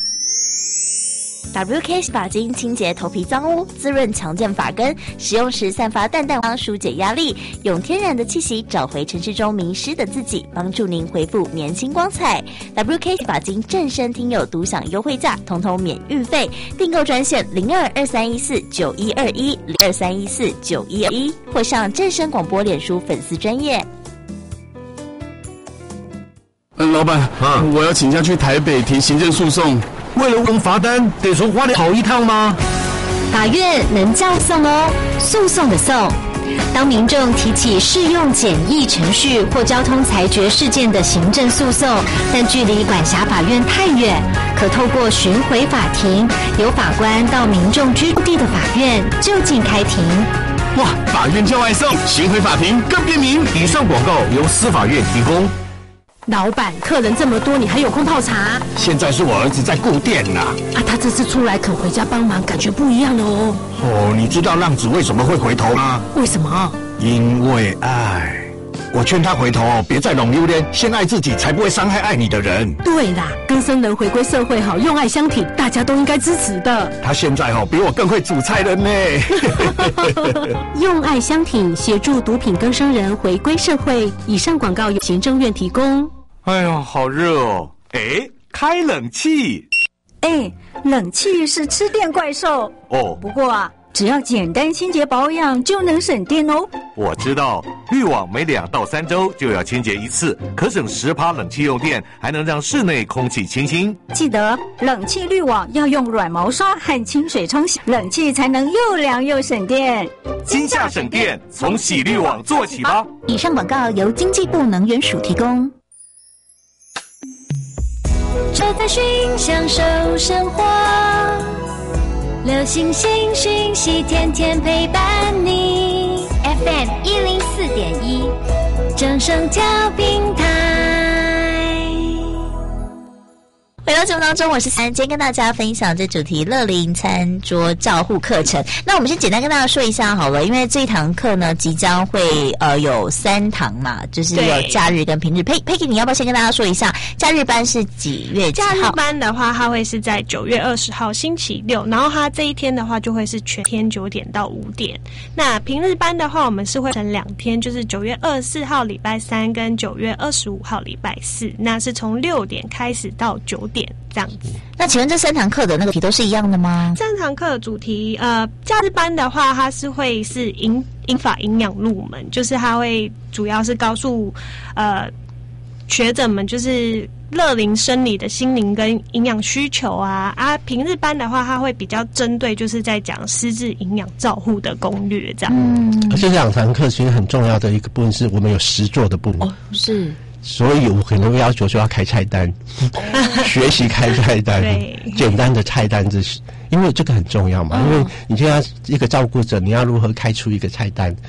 ？W K 洗发精清洁头皮脏污，滋润强健发根，使用时散发淡淡香，疏解压力，用天然的气息找回城市中迷失的自己，帮助您恢复年轻光彩。W K 洗发精正身听友独享优惠价，通通免运费，订购专线零二二三一四九一二一零二三一四九一二一，或上正声广播脸书粉丝专页。 嗯，老板，啊，我要请假去台北提行政诉讼。 为了问罚单，得从花莲跑一趟吗？ 法院能叫送哦，诉讼的讼。当民众提起适用简易程序或交通裁决事件的行政诉讼，但距离管辖法院太远，可透过巡回法庭，由法官到民众居住地的法院就近开庭。 哇，法院叫外送，巡回法庭更便民。以上广告由司法院提供。 老板，客人这么多，你还有空泡茶？ 现在是我儿子在顾店呐。 啊，他这次出来肯回家帮忙，感觉不一样了哦。 哦，你知道浪子为什么会回头吗？ 为什么？ 因为爱。我劝他回头，别再弄榴莲，先爱自己，才不会伤害爱你的人。 对啦，更生人回归社会好，用爱相挺，大家都应该支持的。 他现在哦，比我更会煮菜了呢。 用爱相挺，协助毒品更生人回归社会。以上广告由行政院提供。 哎呦，好热哦！哎，开冷气。 哎，冷气是吃电怪兽哦。 不过啊，只要简单清洁保养就能省电哦。 我知道，滤网每两到三周就要清洁一次，可省十趴冷气用电，还能让室内空气清新。 记得冷气滤网要用软毛刷和清水冲洗，冷气才能又凉又省电。 今夏省电，从洗滤网做起吧。 以上广告由经济部能源署提供。 就在寻享受生活，流星星讯息天天陪伴你。F M 一零四点一，正声调频台。 回到节目当中，我是三，今天跟大家分享这主题乐龄餐桌照护课程。那我们先简单跟大家说一下好了，因为这一堂课呢即将会呃有三堂嘛，就是有假日跟平日。佩佩，你要不要先跟大家说一下，假日班是几月几号？ 假日班的话，它会是在九月二十号星期六，然后它这一天的话就会是全天九点到五点。那平日班的话，我们是会分两天，就是九月二十四号礼拜三跟九月二十五号礼拜四，那是从六点开始到九点这样子。 那请问这三堂课的那个题都是一样的吗？ 三堂课的主题，呃，假日班的话，它是会是营英法营养入门，就是它会主要是告诉呃学者们，就是乐龄生理的心灵跟营养需求啊啊。平日班的话，它会比较针对就是在讲失智营养照护的攻略这样。 嗯，而且这两堂课其实很重要的一个部分是我们有实作的部分。 哦，是。 所以我可能要求说要开菜单，学习开菜单，简单的菜单这是因为这个很重要嘛，因为你现在一个照顾者，你要如何开出一个菜单，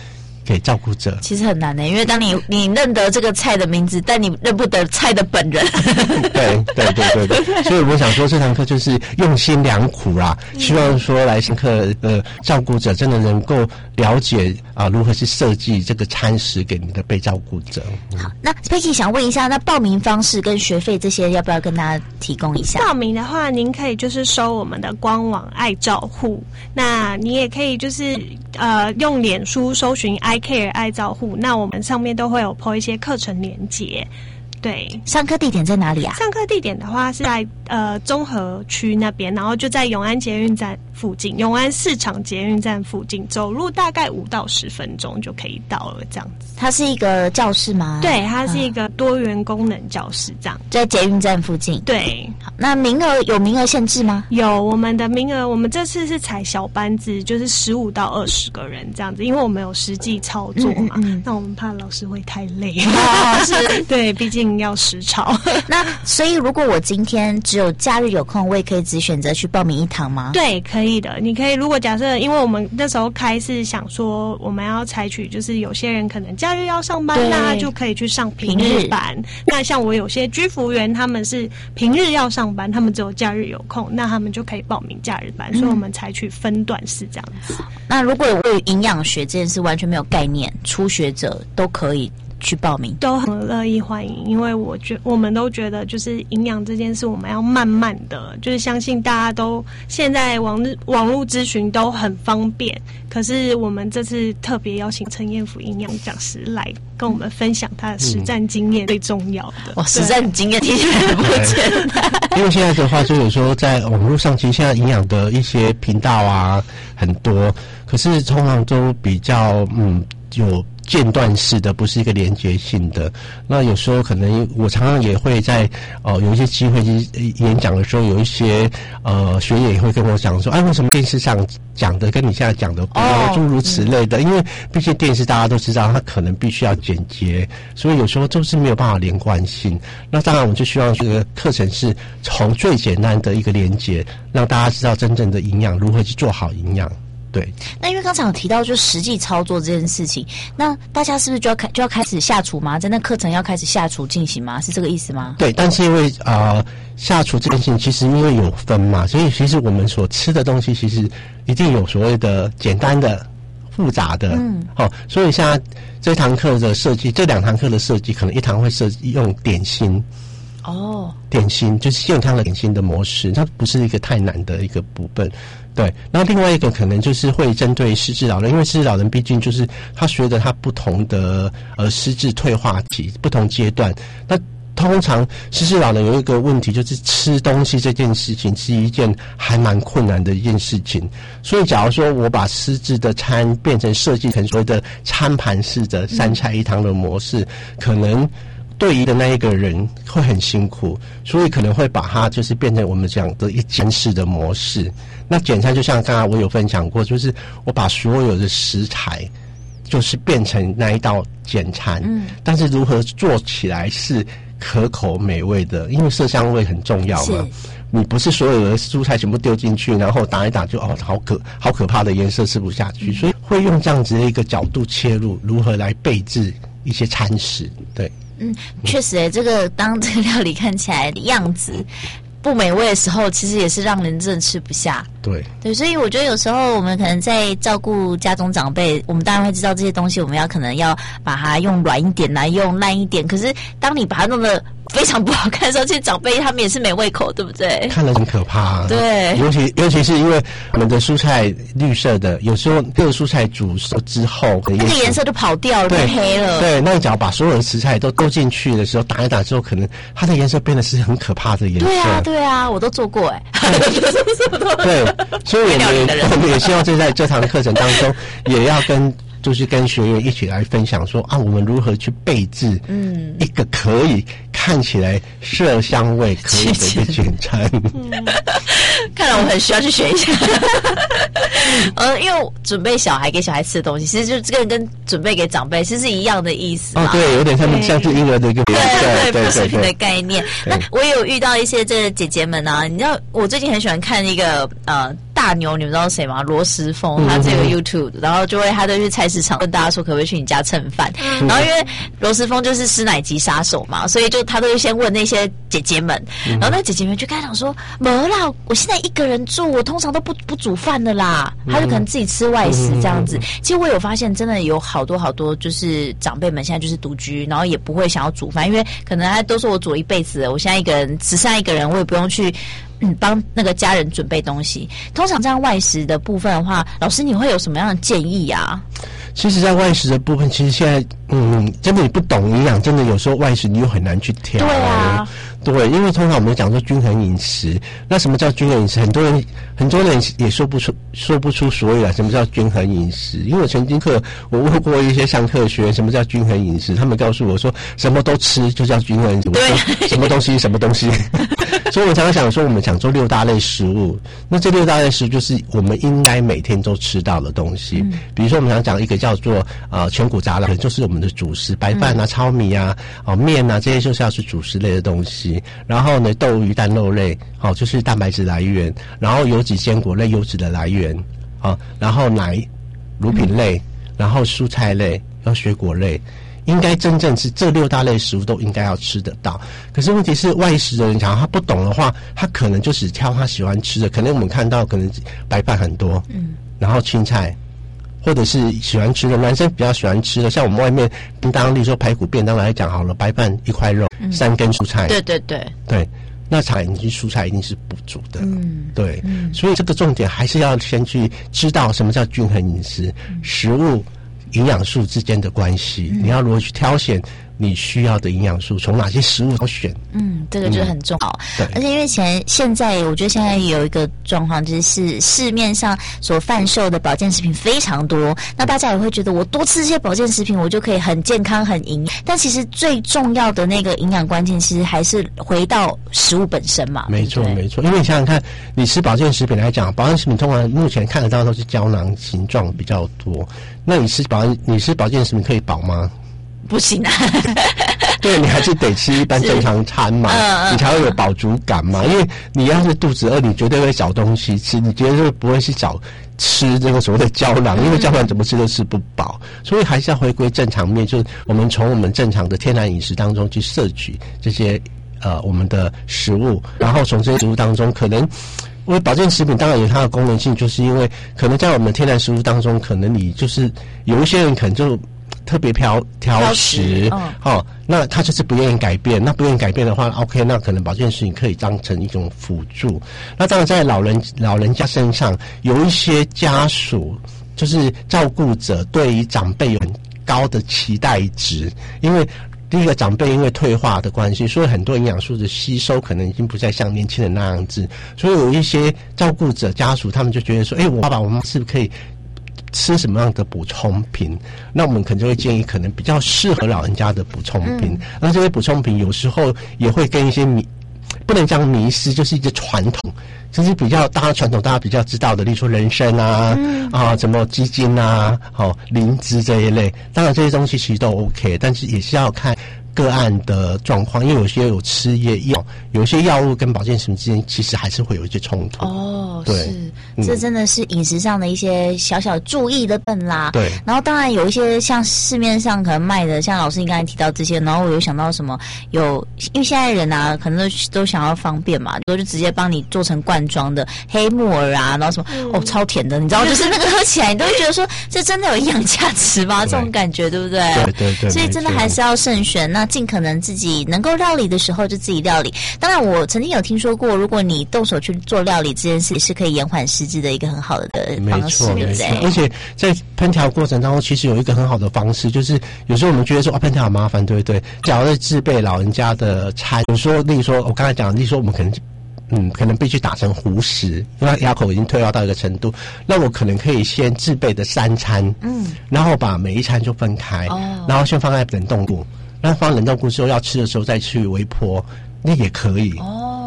给照顾者。 其实很难的，因为当你你认得这个菜的名字，但你认不得菜的本人。 对对对对对，所以我想说这堂课就是用心良苦啦，希望说来上课的照顾者真的能够了解啊、呃、如何去设计这个餐食给你的被照顾者。嗯、 好，那佩奇想问一下，那报名方式跟学费这些要不要跟大家提供一下？ 报名的话，您可以就是收我们的官网爱照护，那你也可以就是呃用脸书搜寻 I Care 爱照护，那我们上面都会有 po 一些课程连结。对， 上课地点在哪里啊？ 上课地点的话是在呃中和区那边，然后就在永安捷运站附近，永安市场捷运站附近，走路大概五到十分钟就可以到了，这样子。 它是一个教室吗？ 对，它是一个多元功能教室，这样、 嗯、在捷运站附近。 对， 好，那名额有名额限制吗？ 有，我们的名额，我们这次是采小班制，就是十五到二十个人这样子，因为我们有实际操作嘛，嗯嗯嗯那我们怕老师会太累。 哦，是， 对，毕竟要实操。 那所以如果我今天只有假日有空，我也可以只选择去报名一堂吗？ 对，可以的。你可以，如果假设，因为我们那时候开是想说，我们要采取就是有些人可能假日要上班，那就可以去上平日班。那像我有些居服员，他们是平日要上班，他们只有假日有空，那他们就可以报名假日班。嗯、所以我们采取分段式这样子。 那如果我对营养学这件事完全没有概念，初学者都可以去报名， 都很乐意欢迎，因为我觉我们都觉得就是营养这件事，我们要慢慢的，就是相信大家都现在网网络咨询都很方便，可是我们这次特别邀请陈彦甫营养讲师来跟我们分享他的实战经验，最重要的。 哇，实战经验听起来不简单。 因为现在的话，就有时候在网络上，其实现在营养的一些频道啊很多，可是通常都比较嗯有间断式的，不是一个连结性的。那有时候可能我常常也会在呃有一些机会演讲的时候，有一些呃学员也会跟我讲说，哎，为什么电视上讲的跟你现在讲的不一样，诸如此类的。因为毕竟电视大家都知道，它可能必须要剪接，所以有时候都是没有办法连贯性。那当然，我们就希望这个课程是从最简单的一个连结，让大家知道真正的营养如何去做好营养。对， 那因为刚才有提到就实际操作这件事情，那大家是不是就要开就要开始下厨吗？在那课程要开始下厨进行吗？是这个意思吗？ 对，但是因为呃下厨这件事情其实因为有分嘛，所以其实我们所吃的东西其实一定有所谓的简单的、复杂的，嗯，好、哦，所以像这堂课的设计，这两堂课的设计，可能一堂会设计用点心。 哦， 点心就是健康的点心的模式，它不是一个太难的一个部分。对，然后另外一个可能就是会针对失智老人，因为失智老人毕竟就是他随着他不同的呃失智退化期不同阶段，那通常失智老人有一个问题，就是吃东西这件事情是一件还蛮困难的一件事情。所以假如说我把失智的餐变成设计成所谓的餐盘式的三菜一汤的模式，嗯、可能对于的那一个人会很辛苦，所以可能会把它就是变成我们讲的一简式的模式。那简餐就像刚刚我有分享过，就是我把所有的食材就是变成那一道简餐，嗯，但是如何做起来是可口美味的，因为色香味很重要嘛。你不是所有的蔬菜全部丢进去，然后打一打就哦，好可好可怕的颜色吃不下去，所以会用这样子的一个角度切入，如何来备制一些餐食，对。 嗯，确实诶，这个当这个料理看起来的样子不美味的时候，其实也是让人真的吃不下。 对对，所以我觉得有时候我们可能在照顾家中长辈，我们当然会知道这些东西，我们要可能要把它用软一点来用烂一点。可是当你把它弄得非常不好看的时候，其实长辈他们也是没胃口，对不对？ 看了很可怕、啊。 对， 尤其尤其是因为我们的蔬菜绿色的，有时候这个蔬菜煮熟之后， 那个颜色就跑掉了，变黑了。 对，那你只要把所有的食材都丢进去的时候，打一打之后，可能它的颜色变得是很可怕的颜色。 对啊，对啊，我都做过哎、欸。 对，所以我们我们也希望就在这堂课程当中，也要跟。就是跟学员一起来分享说啊，我们如何去备制，嗯，一个可以看起来色香味可以的一个简餐。 嗯、看来我很需要去学一下。呃，因为准备小孩给小孩吃的东西，其实就这个跟准备给长辈其实是一样的意思哦，对，有点像像是婴儿的一个对对对副食品的概念。那我也有遇到一些这个姐姐们啊，你知道我最近很喜欢看一个呃。大大牛，你们知道谁吗？罗时丰，他这个 YouTube，、嗯、然后就会他就去菜市场问大家说可不可以去你家蹭饭，嗯、然后因为罗时丰就是师奶级杀手嘛，所以就他都会先问那些姐姐们，嗯、然后那姐姐们就跟他讲说，没啦，我现在一个人住，我通常都不不煮饭的啦，他就可能自己吃外食这样子。嗯、其实我有发现，真的有好多好多就是长辈们现在就是独居，然后也不会想要煮饭，因为可能他都说我煮一辈子了，我现在一个人只剩下一个人，我也不用去。嗯，帮那个家人准备东西。通常这样外食的部分的话，老师你会有什么样的建议啊？ 其实，在外食的部分，其实现在，嗯，真的你不懂营养，真的有时候外食你又很难去挑。 对啊， 对，因为通常我们讲说均衡饮食，那什么叫均衡饮食？很多人很多人也说不出说不出所以然，什么叫均衡饮食？因为我曾经课我问过一些上课学员什么叫均衡饮食，他们告诉我说什么都吃就叫均衡饮食。对，什么东西什么东西。所以我常常想说，我们讲做六大类食物，那这六大类食物就是我们应该每天都吃到的东西。嗯、比如说，我们想讲一个叫做呃全谷杂粮，就是我们的主食，白饭啊、糙米啊、哦面啊，这些就是要是主食类的东西。然后呢，豆鱼蛋肉类，哦就是蛋白质来源，然后油脂坚果类油脂的来源，哦，然后奶、乳品类，然后蔬菜类，然后水果类。应该真正是这六大类食物都应该要吃得到，可是问题是外食的人讲他不懂的话，他可能就只挑他喜欢吃的，可能我们看到可能白饭很多，嗯，然后青菜，或者是喜欢吃的男生比较喜欢吃的，像我们外面便当，例如说排骨便当来讲好了，白饭一块肉，嗯、三根蔬菜， 对对对对，那产生蔬菜一定是不足的，嗯，对，嗯、所以这个重点还是要先去知道什么叫均衡饮食，嗯、食物。营养素之间的关系，嗯、你要如何去挑选你需要的营养素，从哪些食物挑选？ 嗯，这个就是很重要。 对、 嗯，而且因为前现在，我觉得现在有一个状况，就是市面上所贩售的保健食品非常多，那大家也会觉得我多吃这些保健食品，我就可以很健康、很营养。但其实最重要的那个营养关键，其实还是回到食物本身嘛。 没错，没错。因为你想想看，你吃保健食品来讲，保健食品通常目前看得到都是胶囊形状比较多。那你吃保你吃保健食品可以饱吗？ 不行啊。 对，你还是得吃一般正常餐嘛，嗯、你才会有饱足感嘛。因为你要是肚子饿，你绝对会找东西吃，你绝对不会去找吃这个所谓的胶囊，因为胶囊怎么吃都吃不饱。所以还是要回归正常面，就是我们从我们正常的天然饮食当中去摄取这些呃我们的食物，然后从这些食物当中可能。因为保健食品当然有它的功能性，就是因为可能在我们天然食物当中，可能你就是有一些人可能就特别挑挑食，哦，哦，那他就是不愿意改变。那不愿意改变的话 ，OK， 那可能保健食品可以当成一种辅助。那当然在老人老人家身上，有一些家属就是照顾者对于长辈有很高的期待值，因为。第一个长辈因为退化的关系，所以很多营养素的吸收可能已经不再像年轻人那样子，所以有一些照顾者家属他们就觉得说，哎，我爸爸我妈是不是可以吃什么样的补充品？那我们可能就会建议可能比较适合老人家的补充品。嗯、那这些补充品有时候也会跟一些迷，不能讲迷思，就是一些传统。就是比较大家传统大家比较知道的，例如说人参啊，嗯、啊什么鸡精啊，好、哦、灵芝这一类，当然这些东西其实都 OK， 但是也是要看个案的状况，因为有些有吃一些药，有一些药物跟保健食品之间其实还是会有一些冲突。 哦，对，是，嗯、这真的是饮食上的一些小小注意的笨啦。 对， 然后当然有一些像市面上可能卖的，像老师你刚才提到这些，然后我有想到什么有，因为现在人啊，可能都都想要方便嘛，都就直接帮你做成罐装的黑木耳啊，然后什么、嗯、哦超甜的，你知道，就是那个喝起来你都会觉得说这真的有营养价值吗？这种感觉对不对？ 对对对。 所以真的还是要慎选，那尽可能自己能够料理的时候就自己料理。当然，我曾经有听说过，如果你动手去做料理这件事，是可以延缓失智的一个很好的方式，对不对？ 而且在烹调过程当中，其实有一个很好的方式，就是有时候我们觉得说啊，烹调好麻烦，对不对？假如在制备老人家的餐，有时候例如说我刚才讲，例如说我们可能。嗯，可能必须打成糊食，因为牙口已经退化到一个程度。那我可能可以先制备的三餐，嗯，然后把每一餐就分开，哦，然后先放在冷冻库，那放冷冻库之后要吃的时候再去微波，那也可以。哦，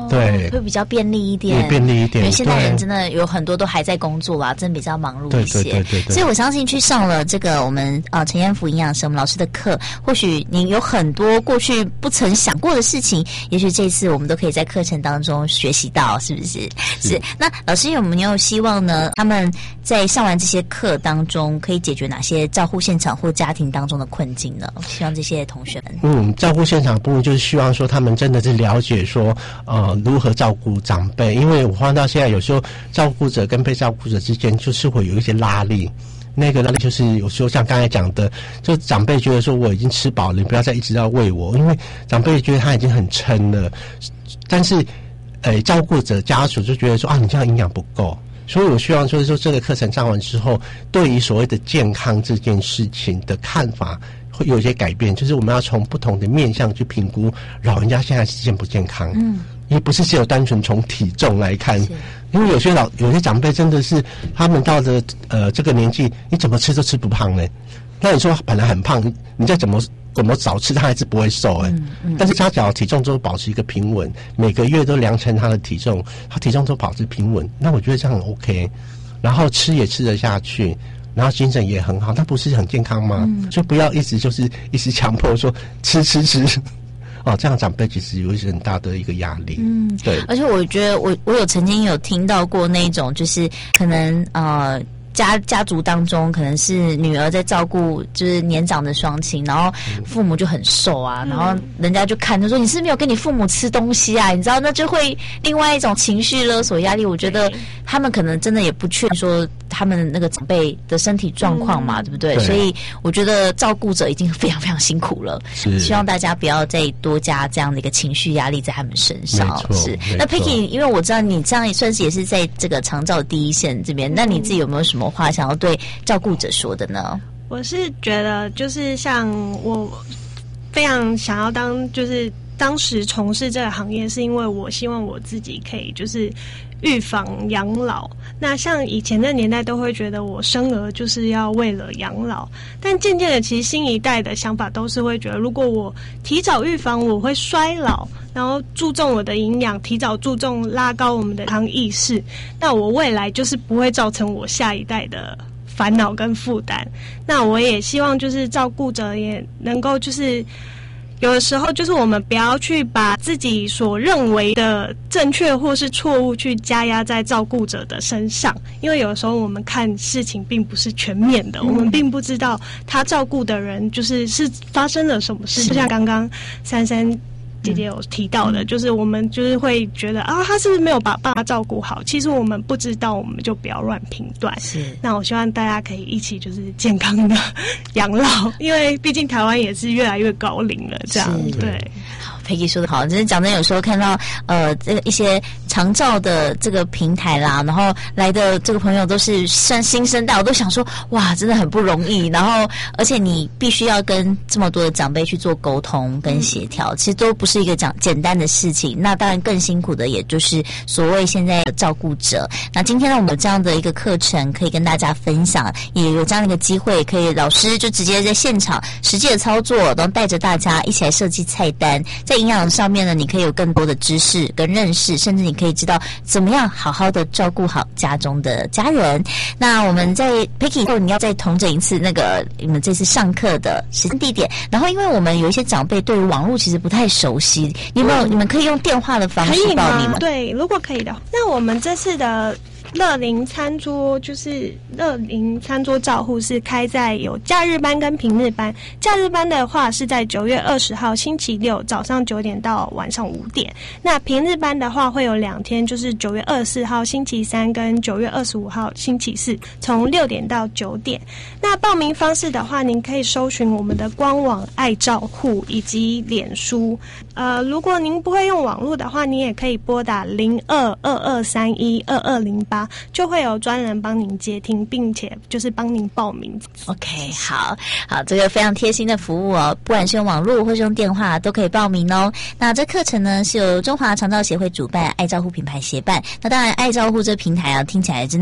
对， 会比较便利一点， 也便利一点。 因为现在人真的有很多都还在工作啦，真的比较忙碌一些。 对对对对对。 所以我相信去上了这个我们呃陈彦甫营养师我们老师的课，或许你有很多过去不曾想过的事情，也许这次我们都可以在课程当中学习到，是不是？是。是那老师有没有希望呢？他们在上完这些课当中，可以解决哪些照护现场或家庭当中的困境呢？希望这些同学们， 嗯，照顾现场的部分就是希望说他们真的是了解说，呃，如何照顾长辈，因为我发现到现在有时候照顾者跟被照顾者之间就是会有一些拉力。那个拉力就是有时候像刚才讲的，就长辈觉得说我已经吃饱了，你不要再一直要喂我，因为长辈觉得他已经很撑了，但是，呃，照顾者家属就觉得说啊，你这样营养不够。所以我希望就是说这个课程上完之后，对于所谓的健康这件事情的看法会有一些改变，就是我们要从不同的面向去评估老人家现在是健不健康。嗯，因为不是只有单纯从体重来看，因为有些老有些长辈真的是他们到了呃这个年纪，你怎么吃都吃不胖呢？那你说本来很胖，你再怎么怎么早吃，他还是不会瘦哎、欸嗯嗯。但是他只要体重都保持一个平稳，每个月都量称他的体重，他体重都保持平稳，那我觉得这样很 OK。然后吃也吃得下去，然后精神也很好，那不是很健康吗？嗯、就不要一直就是一直强迫说吃吃吃。哦，这样长辈其实有一些很大的一个压力。嗯，对。 而且我觉得我我有曾经有听到过那种，就是可能呃。家家族当中可能是女儿在照顾就是年长的双亲，然后父母就很瘦啊、嗯、然后人家就看就说你是没有跟你父母吃东西啊，你知道那就会另外一种情绪勒索压力。我觉得他们可能真的也不确定说他们那个长辈的身体状况嘛、嗯、对不对？对，所以我觉得照顾者已经非常非常辛苦了，是希望大家不要再多加这样的一个情绪压力在他们身上。是。那 Peggy 因为我知道你这样也算是也是在这个长照第一线这边、嗯、那你自己有没有什么话想要对照顾者说的呢？ 我是觉得就是像我非常想要当就是当时从事这个行业，是因为我希望我自己可以就是预防养老。那像以前的年代都会觉得我生儿就是要为了养老，但渐渐的其实新一代的想法都是会觉得如果我提早预防我会衰老，然后注重我的营养，提早注重拉高我们的健康意识，那我未来就是不会造成我下一代的烦恼跟负担。那我也希望就是照顾者也能够就是有的时候就是我们不要去把自己所认为的正确或是错误去加压在照顾者的身上，因为有时候我们看事情并不是全面的、嗯、我们并不知道他照顾的人就是是发生了什么事，就像刚刚珊珊姐姐有提到的、嗯、就是我们就是会觉得啊，他是不是没有把爸妈照顾好，其实我们不知道，我们就不要乱评断。是，那我希望大家可以一起就是健康的养老，因为毕竟台湾也是越来越高龄了，这样对。 Peggy 说的好，真是讲真，有时候看到呃这个一些长照的这个平台啦，然后来的这个朋友都是算新生代，我都想说哇，真的很不容易。然后而且你必须要跟这么多的长辈去做沟通跟协调、嗯，其实都不是一个讲简单的事情。那当然更辛苦的也就是所谓现在的照顾者。那今天呢，我们有这样的一个课程可以跟大家分享，也有这样的一个机会，可以老师就直接在现场实际的操作，然后带着大家一起来设计菜单，在营养上面呢，你可以有更多的知识跟认识，甚至你可以知道怎么样好好的照顾好家中的家人。那我们在 Peggy 后，你要再统整一次那个你们这次上课的时间地点。然后，因为我们有一些长辈对于网络其实不太熟悉，你有没有、嗯、你们可以用电话的方式报名吗？ 对，如果可以的，那我们这次的乐龄餐桌就是乐龄餐桌照护是开在有假日班跟平日班，假日班的话是在九月二十号星期六早上九点到晚上五点，那平日班的话会有两天，就是九月二十四号星期三跟九月二十五号星期四，从六点到九点。那报名方式的话，您可以搜寻我们的官网爱照护以及脸书。呃，如果您不会用网络的话，你也可以拨打零二二二三一二二零八，就会有专人帮您接听，并且就是帮您报名。 OK， 好好，这个非常贴心的服务哦，不管是用网络或是用电话都可以报名哦。那这课程呢是由中华长照协会主办，爱照护品牌协办。那当然，爱照护这平台啊，听起来真的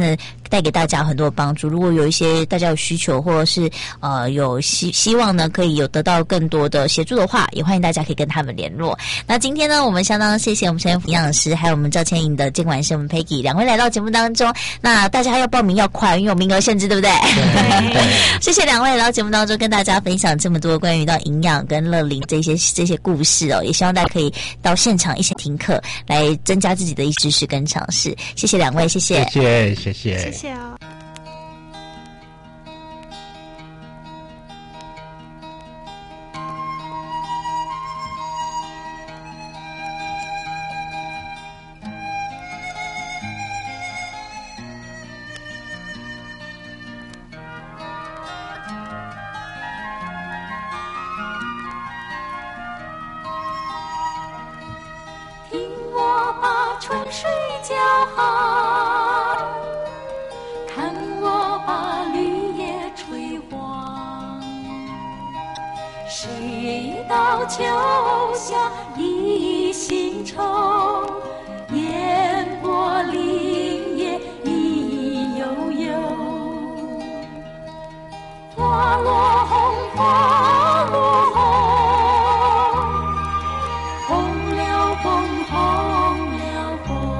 带给大家很多帮助。如果有一些大家有需求，或者是呃有希希望呢，可以有得到更多的协助的话，也欢迎大家可以跟他们联络。那今天呢，我们相当谢谢我们陈营养师，还有我们赵倩颖的监管师我们 Peggy 两位来到节目当中。那大家要报名要快，因为有名额限制，对不对？谢谢两位来到节目当中跟大家分享这么多关于到营养跟乐龄这些这些故事哦，也希望大家可以到现场一起听课，来增加自己的一些知识跟尝试。谢谢两位，谢谢， 谢谢，谢谢， 谢谢哦。 春水交好，看我把绿叶吹黄。谁道秋夏一心愁，烟波林叶意悠悠。花落红，花落红，红了枫，红了枫。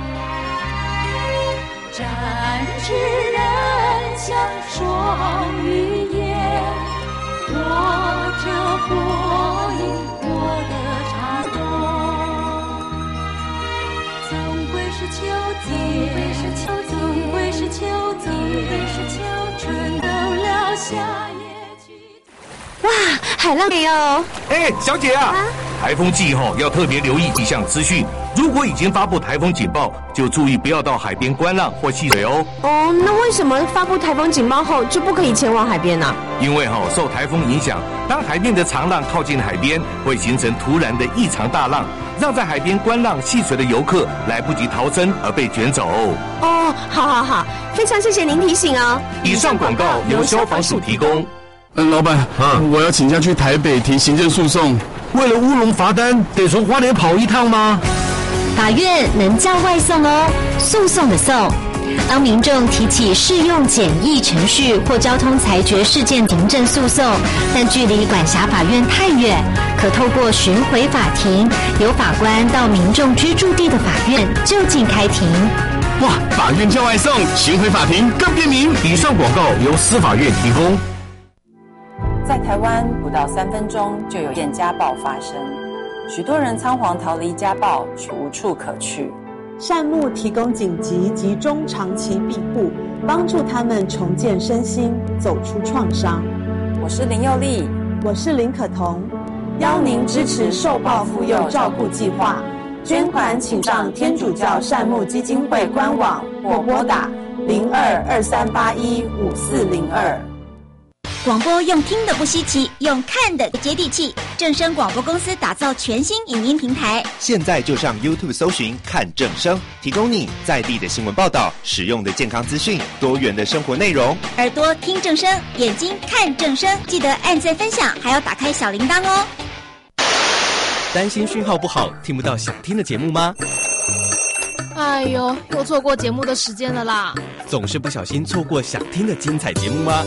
展翅人像双羽燕，我这火影我的茶冬。总归是秋天，总归是秋天，总归是秋天，春到了夏夜去。 哇，海浪没有？ 哎，小姐啊，啊台风季后要特别留意气象资讯。如果已经发布台风警报，就注意不要到海边观浪或戏水哦。 哦，那为什么发布台风警报后就不可以前往海边呢？ 因为哈、哦、受台风影响，当海面的长浪靠近海边，会形成突然的异常大浪，让在海边观浪戏水的游客来不及逃生而被卷走。 哦，好好好，非常谢谢您提醒哦。 以上广告由消防署提供。 嗯，老板，啊，我要请假去台北提行政诉讼。 为了乌龙罚单，得从花莲跑一趟吗？ 法院能叫外送哦，诉讼的讼。当民众提起适用简易程序或交通裁决事件行政诉讼，但距离管辖法院太远，可透过巡回法庭，由法官到民众居住地的法院就近开庭。 哇，法院叫外送，巡回法庭更便民。 以上广告由司法院提供。 在台湾，不到三分钟就有件家暴发生，许多人仓皇逃离家暴，却无处可去。 善牧提供紧急及中长期庇护，帮助他们重建身心，走出创伤。 我是林佑丽， 我是林可彤，邀您支持受暴妇幼照顾计划，捐款请上天主教善牧基金会官网或拨打零二二三八一五四零二。 广播用听的不稀奇，用看的接地气。正声广播公司打造全新影音平台， 现在就上 YouTube 搜寻看正声，提供你在地的新闻报道、实用的健康资讯、多元的生活内容。 耳朵听正声，眼睛看正声，记得按赞分享，还要打开小铃铛哦。 担心讯号不好，听不到想听的节目吗？ 哎呦，又错过节目的时间了啦！ 总是不小心错过想听的精彩节目吗？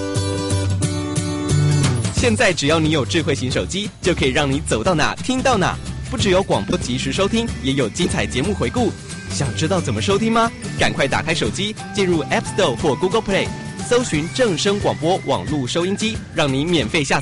现在只要你有智慧型手机，就可以让你走到哪听到哪。不只有广播及时收听，也有精彩节目回顾。想知道怎么收听吗？赶快打开手机，进入 App Store 或 Google Play， 搜寻正声广播网络收音机，让你免费下载。